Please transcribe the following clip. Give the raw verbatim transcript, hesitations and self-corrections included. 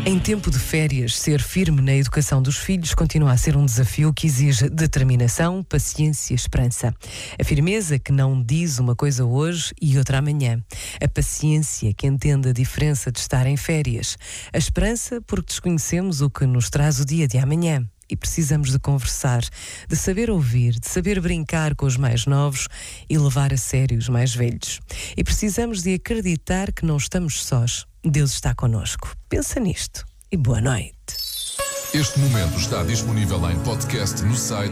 Em tempo de férias, ser firme na educação dos filhos continua a ser um desafio que exige determinação, paciência e esperança. A firmeza que não diz uma coisa hoje e outra amanhã. A paciência que entende a diferença de estar em férias. A esperança porque desconhecemos o que nos traz o dia de amanhã. E precisamos de conversar, de saber ouvir, de saber brincar com os mais novos e levar a sério os mais velhos. E precisamos de acreditar que não estamos sós. Deus está connosco. Pensa nisto e boa noite. Este momento está disponível em podcast no site